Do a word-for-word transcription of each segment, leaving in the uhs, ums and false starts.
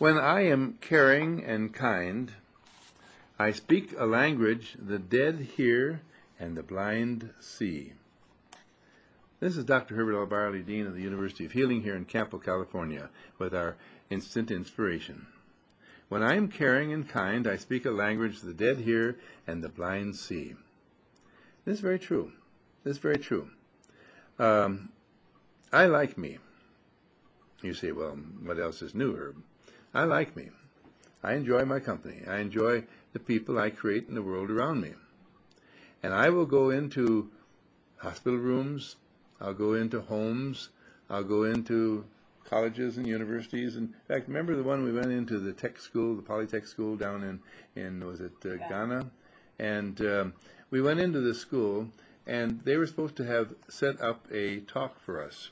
When I am caring and kind, I speak a language the dead hear and the blind see. This is Doctor Herbert L. Barley, Dean of the University of Healing here in Campo, California, with our instant inspiration. When I am caring and kind, I speak a language the dead hear and the blind see. This is very true. This is very true. Um, I like me. You say, well, what else is new, Herb? I like me. I enjoy my company. I enjoy the people I create in the world around me. And I will go into hospital rooms, I'll go into homes, I'll go into colleges and universities. In fact, remember the one we went into, the tech school, the Polytech school down in, in was it uh, Ghana? And um, we went into the school, and they were supposed to have set up a talk for us.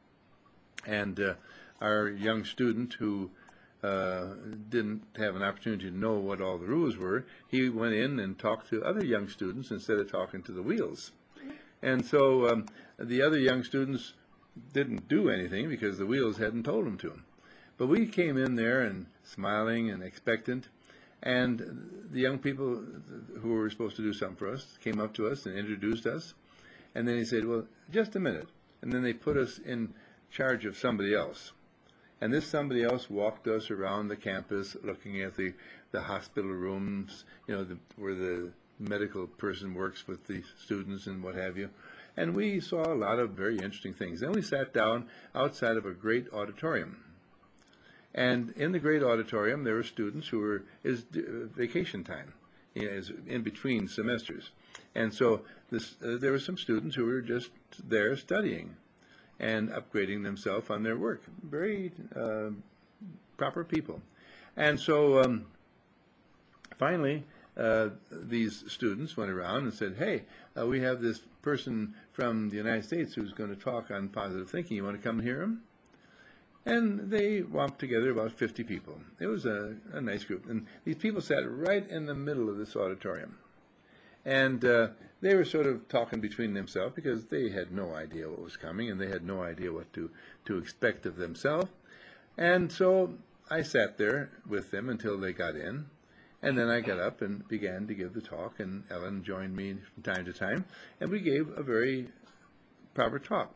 And uh, our young student who uh, didn't have an opportunity to know what all the rules were, he went in and talked to other young students instead of talking to the wheels. And so um, the other young students didn't do anything because the wheels hadn't told them to. But we came in there and smiling and expectant, and the young people who were supposed to do something for us came up to us and introduced us. And then he said, well, just a minute. And then they put us in charge of somebody else. And this somebody else walked us around the campus looking at the, the hospital rooms, you know, the, where the medical person works with the students and what have you. And we saw a lot of very interesting things. Then we sat down outside of a great auditorium. And in the great auditorium, there were students who were, is vacation time, you know, is in between semesters. And so this, uh, there were some students who were just there studying and upgrading themselves on their work. Very uh, proper people. And so um, finally, uh, these students went around and said, hey, uh, we have this person from the United States who's going to talk on positive thinking. You want to come hear him? And they lumped together about fifty people. It was a, a nice group. And these people sat right in the middle of this auditorium. And uh, they were sort of talking between themselves because they had no idea what was coming and they had no idea what to, to expect of themselves. And so I sat there with them until they got in. And then I got up and began to give the talk, and Ellen joined me from time to time, and we gave a very proper talk.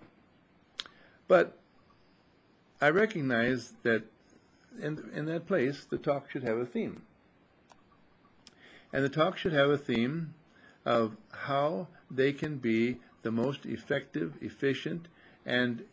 But I recognized that in, in that place, the talk should have a theme. And the talk should have a theme of how they can be the most effective, efficient, and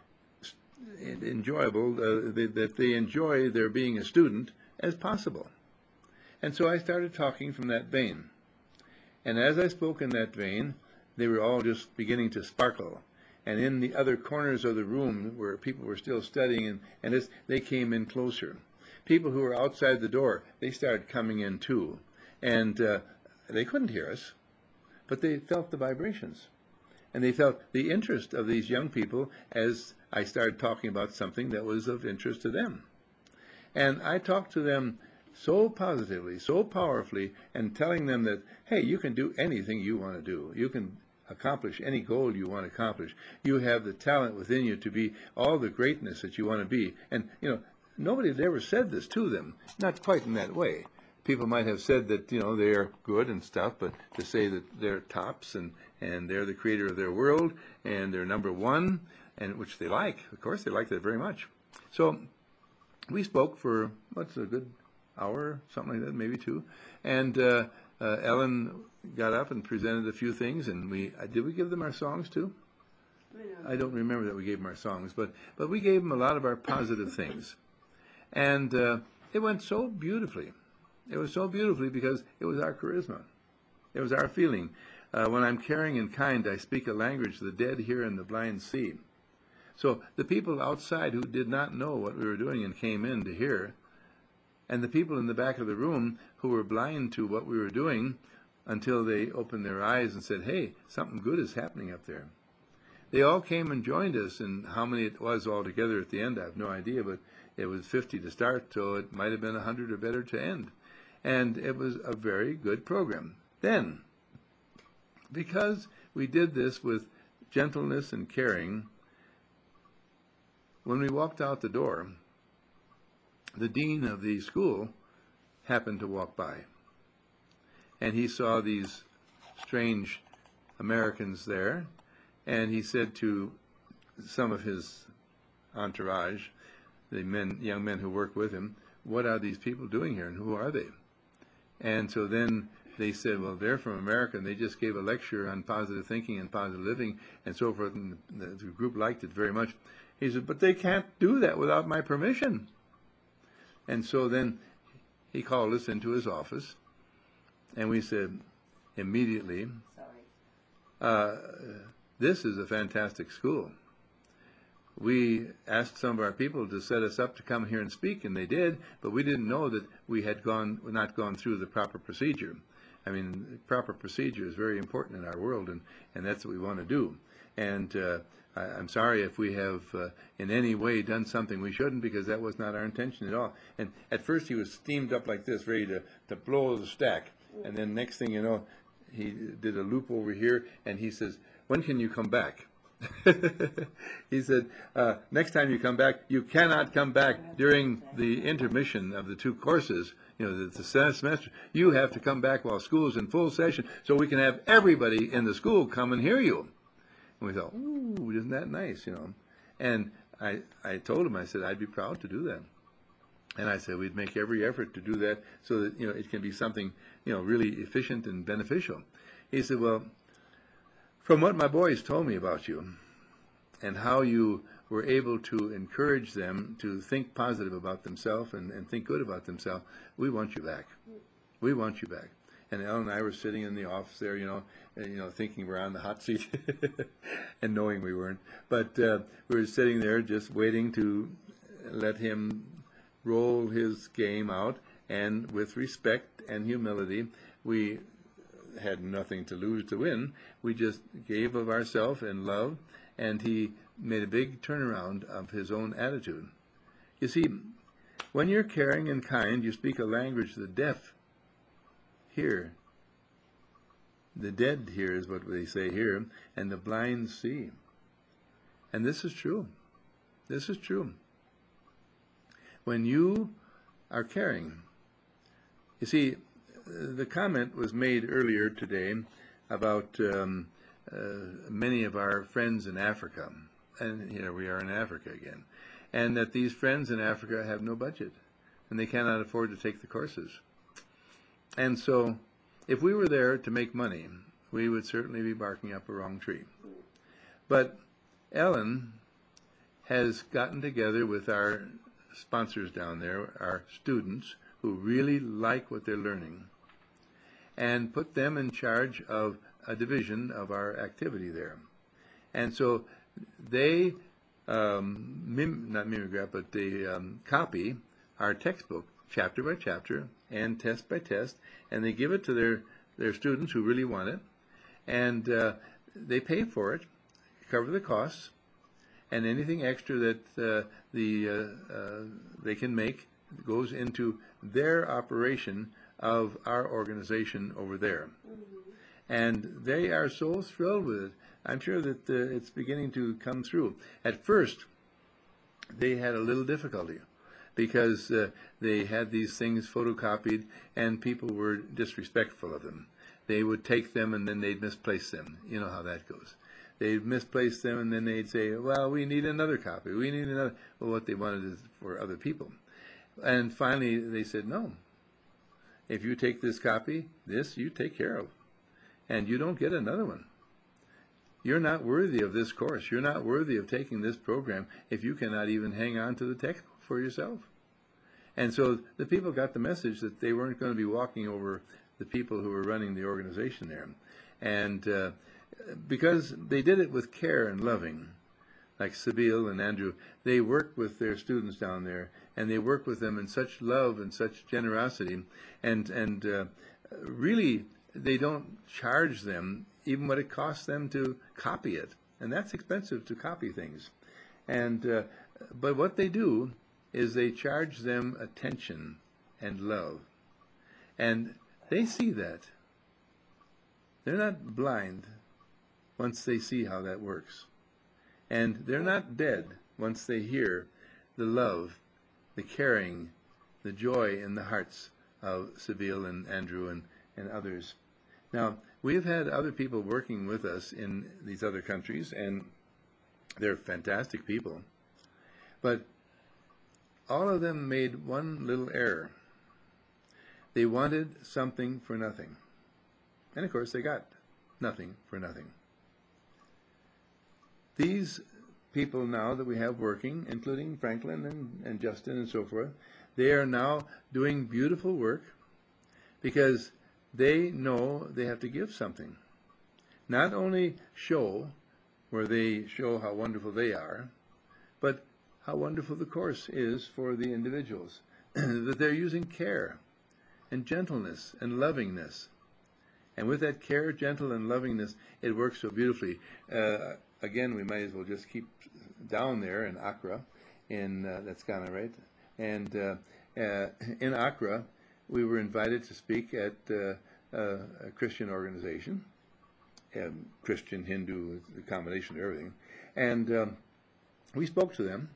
enjoyable, uh, they, that they enjoy their being a student as possible. And so I started talking from that vein. And as I spoke in that vein, they were all just beginning to sparkle. And in the other corners of the room where people were still studying, and, and as they came in closer. People who were outside the door, they started coming in too. And uh, they couldn't hear us, but they felt the vibrations. And they felt the interest of these young people as I started talking about something that was of interest to them. And I talked to them so positively, so powerfully, and telling them that, hey, you can do anything you want to do. You can accomplish any goal you want to accomplish. You have the talent within you to be all the greatness that you want to be. And, you know, nobody had ever said this to them, not quite in that way. People might have said that, you know, they're good and stuff, but to say that they're tops and, and they're the creator of their world and they're number one, and which they like. Of course, they like that very much. So we spoke for, what's a good hour, something like that, maybe two. And uh, uh, Ellen got up and presented a few things, and we uh, did we give them our songs too? I don't remember that we gave them our songs, but but we gave them a lot of our positive things, and uh, it went so beautifully. It was so beautifully because it was our charisma, it was our feeling. Uh, when I'm caring and kind, I speak a language the dead hear and the blind see. So the people outside who did not know what we were doing and came in to hear, and the people in the back of the room who were blind to what we were doing until they opened their eyes and said, hey, something good is happening up there. They all came and joined us, and how many it was altogether at the end, I have no idea, but it was fifty to start, so it might have been one hundred or better to end. And it was a very good program. Then, because we did this with gentleness and caring, when we walked out the door, the dean of the school happened to walk by, and he saw these strange Americans there, and he said to some of his entourage, the men, young men who work with him, "What are these people doing here, and who are they?" And so then they said, "Well, they're from America, and they just gave a lecture on positive thinking and positive living and so forth," and the, the group liked it very much. He said, "But they can't do that without my permission." And so then he called us into his office, and we said immediately, uh, "This is a fantastic school." We asked some of our people to set us up to come here and speak, and they did, but we didn't know that we had gone not gone through the proper procedure. I mean, proper procedure is very important in our world, and, and that's what we want to do. And uh, I, I'm sorry if we have uh, in any way done something we shouldn't, because that was not our intention at all. And at first he was steamed up like this, ready to, to blow the stack. And then next thing you know, he did a loop over here, and he says, "When can you come back?" He said, uh, "Next time you come back, you cannot come back during the intermission of the two courses, you know, the, the semester. You have to come back while school is in full session, so we can have everybody in the school come and hear you." And we thought, "Ooh, isn't that nice, you know?" And I, I told him, I said, "I'd be proud to do that." And I said, we'd make every effort to do that so that, you know, it can be something, you know, really efficient and beneficial. He said, "Well, from what my boys told me about you and how you were able to encourage them to think positive about themselves and, and think good about themselves, we want you back. We want you back." And Ellen and I were sitting in the office there, you know, and, you know, thinking we're on the hot seat and knowing we weren't. But uh, we were sitting there just waiting to let him roll his game out, and with respect and humility, we had nothing to lose to win. We just gave of ourselves in love, and he made a big turnaround of his own attitude. You see, when you're caring and kind, you speak a language the deaf hear. The dead hear is what they say here, and the blind see. And this is true. This is true. When you are caring, you see, the comment was made earlier today about um, uh, many of our friends in Africa, and here we are in Africa again, and that these friends in Africa have no budget, and they cannot afford to take the courses. And so, if we were there to make money, we would certainly be barking up a wrong tree. But Ellen has gotten together with our sponsors down there, our students, who really like what they're learning, and put them in charge of a division of our activity there. And so they, um, mim, not mimeograph, but they um, copy our textbook chapter by chapter and test by test, and they give it to their, their students who really want it, and uh, they pay for it, cover the costs, and anything extra that uh, the uh, uh, they can make goes into their operation of our organization over there. Mm-hmm. And they are so thrilled with it. I'm sure that uh, it's beginning to come through. At first, they had a little difficulty because uh, they had these things photocopied and people were disrespectful of them. They would take them and then they'd misplace them. You know how that goes. They'd misplace them and then they'd say, "Well, we need another copy. We need another." Well, what they wanted is for other people. And finally, they said, "No. If you take this copy, this you take care of. And you don't get another one. You're not worthy of this course. You're not worthy of taking this program if you cannot even hang on to the textbook for yourself." And so the people got the message that they weren't going to be walking over the people who were running the organization there. And uh, because they did it with care and loving, like Sabine and Andrew, they worked with their students down there, and they worked with them in such love and such generosity, and and uh, really they don't charge them even what it costs them to copy it, and that's expensive to copy things. And uh, but what they do is they charge them attention and love, and they see that. They're not blind once they see how that works. And they're not dead once they hear the love, the caring, the joy in the hearts of Seville and Andrew and, and others. Now, we've had other people working with us in these other countries, and they're fantastic people. But all of them made one little error. They wanted something for nothing. And of course, they got nothing for nothing. These people now that we have working, including Franklin and, and Justin and so forth, they are now doing beautiful work because they know they have to give something. Not only show where they show how wonderful they are, but how wonderful the course is for the individuals. That they're using care and gentleness and lovingness. And with that care, gentle, and lovingness, it works so beautifully. Uh, again, we might as well just keep down there in Accra, in uh, that's Ghana, right? And uh, uh, in Accra, we were invited to speak at uh, uh, a Christian organization, um, Christian, Hindu, a combination of everything. And um, we spoke to them,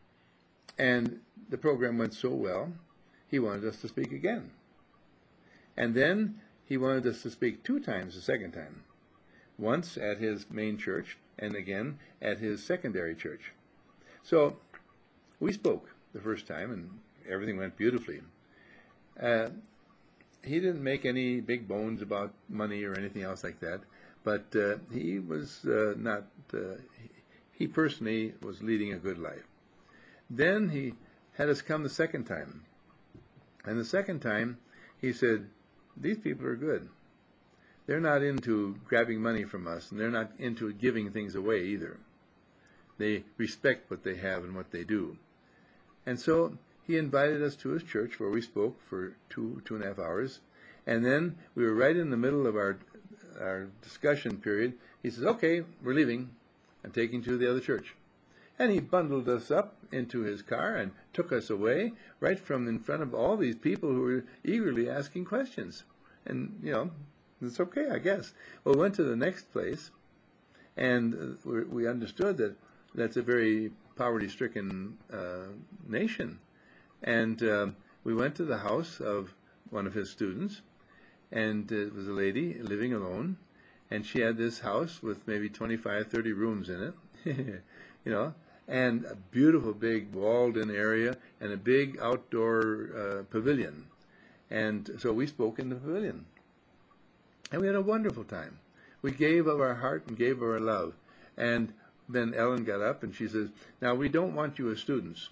and the program went so well, he wanted us to speak again. And then he wanted us to speak two times the second time. Once at his main church, and again at his secondary church. So we spoke the first time, and everything went beautifully. Uh, he didn't make any big bones about money or anything else like that, but uh, he was uh, not, uh, he personally was leading a good life. Then he had us come the second time. And the second time, he said, these people are good. They're not into grabbing money from us, and they're not into giving things away either. They respect what they have and what they do. And so he invited us to his church, where we spoke for two, two and a half hours. And then we were right in the middle of our, our discussion period. He says, okay, we're leaving. I'm taking you to the other church. And he bundled us up into his car and took us away right from in front of all these people who were eagerly asking questions. And, you know, it's okay, I guess. Well, we went to the next place, and we, we understood that that's a very poverty-stricken uh, nation. And uh, we went to the house of one of his students, and it was a lady living alone, and she had this house with maybe twenty-five, thirty rooms in it, you know, and a beautiful big walled-in area and a big outdoor uh, pavilion. And so we spoke in the pavilion. And we had a wonderful time. We gave of our heart and gave of our love. And then Ellen got up and she says, now we don't want you as students.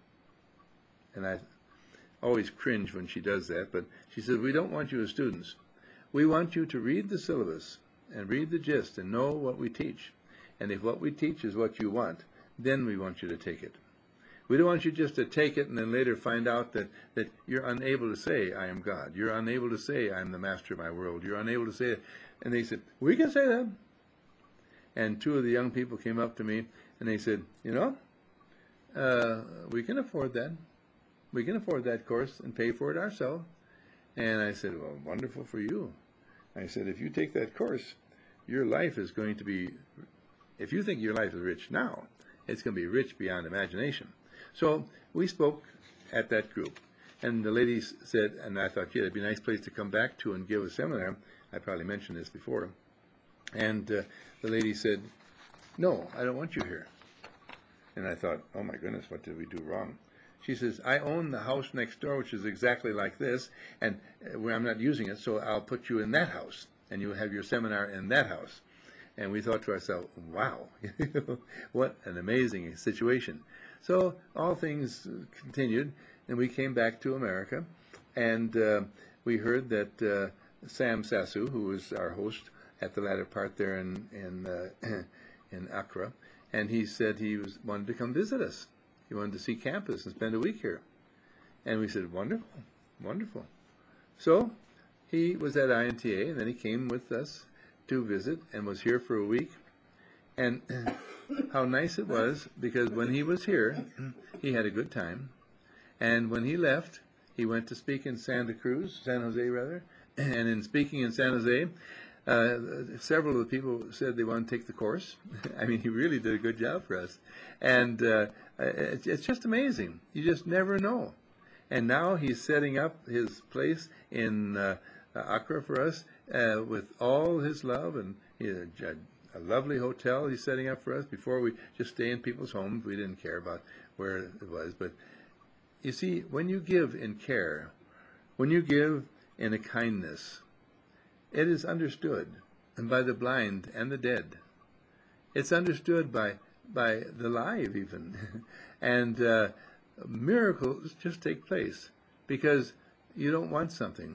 And I always cringe when she does that, but she says, we don't want you as students. We want you to read the syllabus and read the gist and know what we teach. And if what we teach is what you want, then we want you to take it. We don't want you just to take it and then later find out that, that you're unable to say, I am God. You're unable to say, I am the master of my world. You're unable to say it. And they said, we can say that. And two of the young people came up to me and they said, you know, uh, we can afford that. We can afford that course and pay for it ourselves. And I said, well, wonderful for you. I said, if you take that course, your life is going to be, if you think your life is rich now, it's going to be rich beyond imagination. So we spoke at that group, and the ladies said, and I thought, yeah, it'd be a nice place to come back to and give a seminar. I probably mentioned this before. And uh, the lady said, no, I don't want you here. And I thought, oh my goodness, what did we do wrong? She says, I own the house next door, which is exactly like this, and uh, where I'm not using it, so I'll put you in that house, and you'll have your seminar in that house. And we thought to ourselves, wow, what an amazing situation. So all things continued, and we came back to America, and uh, we heard that uh, Sam Sasu, who was our host at the latter part there in in, uh, in Accra, and he said he was wanted to come visit us. He wanted to see campus and spend a week here. And we said, wonderful, wonderful. So he was at I N T A, and then he came with us to visit and was here for a week. And how nice it was, because when he was here, he had a good time. And when he left, he went to speak in Santa Cruz, San Jose rather, and in speaking in San Jose, uh, several of the people said they want to take the course. I mean, he really did a good job for us. And uh, it's, it's just amazing. You just never know. And now he's setting up his place in uh, Accra for us uh, with all his love, and he, a, a lovely hotel he's setting up for us. Before we just stay in people's homes, we didn't care about where it was. But you see, when you give in care, when you give in a kindness, it is understood, and by the blind and the dead. It's understood by by the live even, and uh, miracles just take place because you don't want something.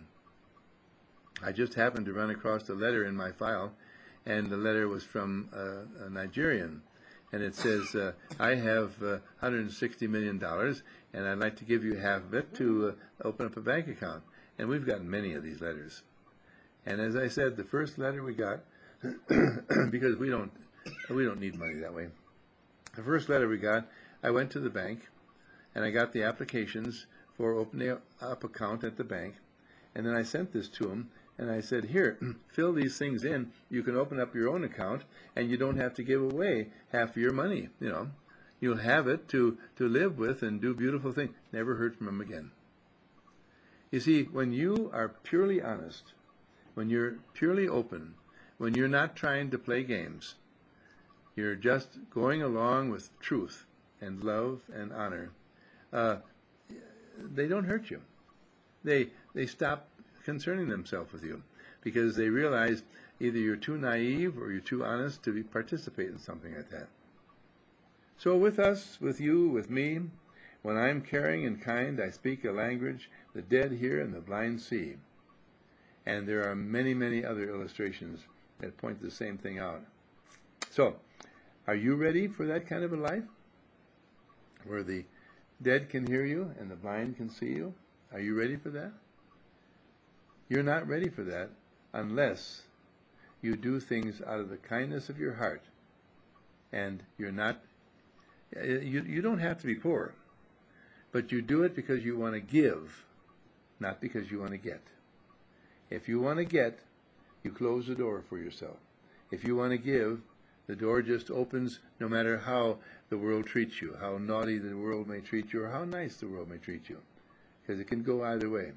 I just happened to run across a letter in my file, and the letter was from uh, a Nigerian, and it says, uh, I have uh, one hundred sixty million dollars, and I'd like to give you half of it to uh, open up a bank account. And we've gotten many of these letters. And as I said, the first letter we got, because we don't, we don't need money that way. The first letter we got, I went to the bank, and I got the applications for opening up account at the bank, and then I sent this to them, and I said, here, fill these things in. You can open up your own account, and you don't have to give away half of your money. You know, you'll have it to, to live with and do beautiful things. Never heard from them again. You see, when you are purely honest, when you're purely open, when you're not trying to play games, you're just going along with truth and love and honor, uh, they don't hurt you. They, they stop concerning themselves with you because they realize either you're too naive or you're too honest to be, participate in something like that. So with us, with you, with me, when I'm caring and kind, I speak a language the dead hear and the blind see. And there are many, many other illustrations that point the same thing out. So, are you ready for that kind of a life? Where the dead can hear you and the blind can see you? Are you ready for that? You're not ready for that unless you do things out of the kindness of your heart. And you're not, you, you don't have to be poor, but you do it because you want to give, not because you want to get. If you want to get, you close the door for yourself. If you want to give, the door just opens no matter how the world treats you, how naughty the world may treat you, or how nice the world may treat you, because it can go either way.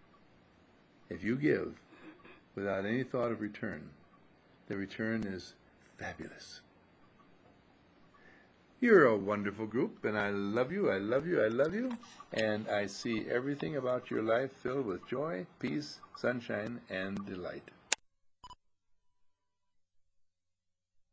If you give without any thought of return, the return is fabulous. You're a wonderful group, and I love you, I love you, I love you, and I see everything about your life filled with joy, peace, sunshine, and delight.